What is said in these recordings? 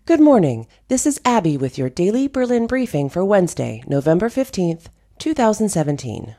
Good morning. This is Abby with your daily Berlin briefing for Wednesday, November 15th, 2017.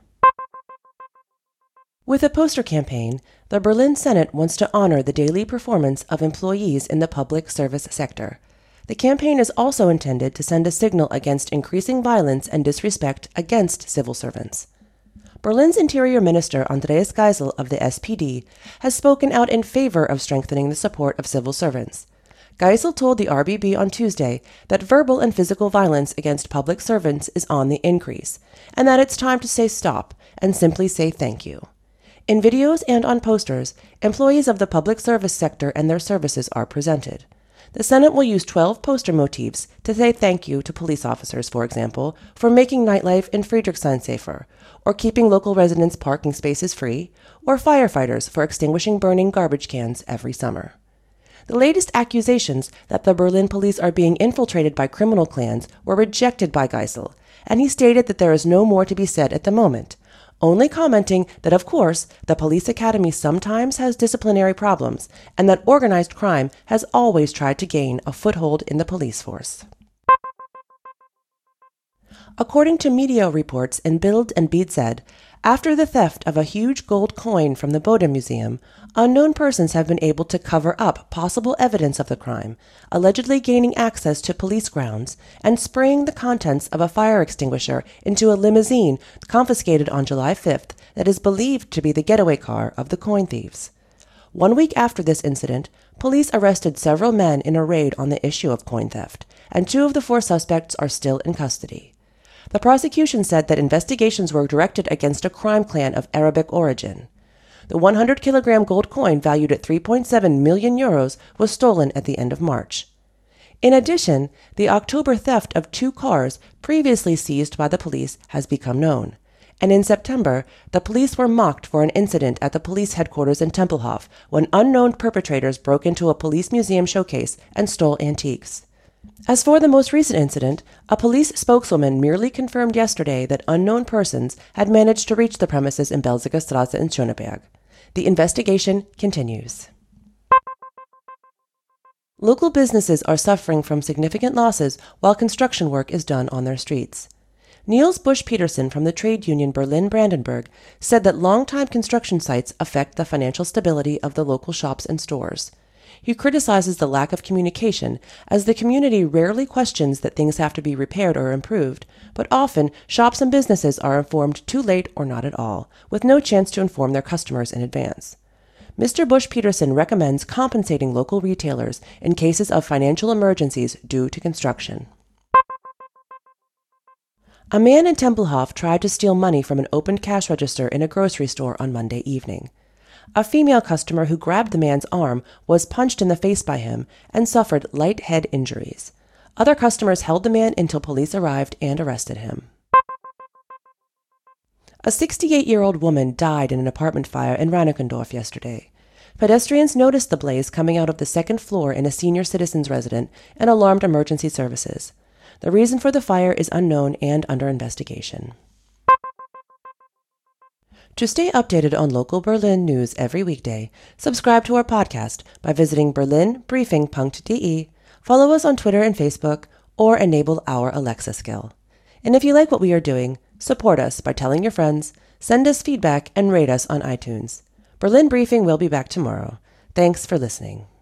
With a poster campaign, the Berlin Senate wants to honor the daily performance of employees in the public service sector. The campaign is also intended to send a signal against increasing violence and disrespect against civil servants. Berlin's Interior Minister Andreas Geisel of the SPD has spoken out in favor of strengthening the support of civil servants. Geisel told the RBB on Tuesday that verbal and physical violence against public servants is on the increase, and that it's time to say stop and simply say thank you. In videos and on posters, employees of the public service sector and their services are presented. The Senate will use 12 poster motifs to say thank you to police officers, for example, for making nightlife in Friedrichshain safer, or keeping local residents' parking spaces free, or firefighters for extinguishing burning garbage cans every summer. The latest accusations that the Berlin police are being infiltrated by criminal clans were rejected by Geisel, and he stated that there is no more to be said at the moment, only commenting that, of course, the police academy sometimes has disciplinary problems, and that organized crime has always tried to gain a foothold in the police force. According to media reports in Bild and BZ, after the theft of a huge gold coin from the Bode Museum, unknown persons have been able to cover up possible evidence of the crime, allegedly gaining access to police grounds and spraying the contents of a fire extinguisher into a limousine confiscated on July 5th that is believed to be the getaway car of the coin thieves. 1 week after this incident, police arrested several men in a raid on the issue of coin theft, and 2 of the 4 suspects are still in custody. The prosecution said that investigations were directed against a crime clan of Arabic origin. The 100-kilogram gold coin valued at 3.7 million euros was stolen at the end of March. In addition, the October theft of 2 cars previously seized by the police has become known. And in September, the police were mocked for an incident at the police headquarters in Tempelhof when unknown perpetrators broke into a police museum showcase and stole antiques. As for the most recent incident, a police spokeswoman merely confirmed yesterday that unknown persons had managed to reach the premises in Belziger Straße in Schöneberg. The investigation continues. Local businesses are suffering from significant losses while construction work is done on their streets. Niels Busch-Petersen from the trade union Berlin-Brandenburg said that long-time construction sites affect the financial stability of the local shops and stores. He criticizes the lack of communication, as the community rarely questions that things have to be repaired or improved, but often shops and businesses are informed too late or not at all, with no chance to inform their customers in advance. Mr. Busch-Petersen recommends compensating local retailers in cases of financial emergencies due to construction. A man in Tempelhof tried to steal money from an opened cash register in a grocery store on Monday evening. A female customer who grabbed the man's arm was punched in the face by him and suffered light head injuries. Other customers held the man until police arrived and arrested him. A 68-year-old woman died in an apartment fire in Reinickendorf yesterday. Pedestrians noticed the blaze coming out of the second floor in a senior citizen's residence and alarmed emergency services. The reason for the fire is unknown and under investigation. To stay updated on local Berlin news every weekday, subscribe to our podcast by visiting berlinbriefing.de, follow us on Twitter and Facebook, or enable our Alexa skill. And if you like what we are doing, support us by telling your friends, send us feedback, and rate us on iTunes. Berlin Briefing will be back tomorrow. Thanks for listening.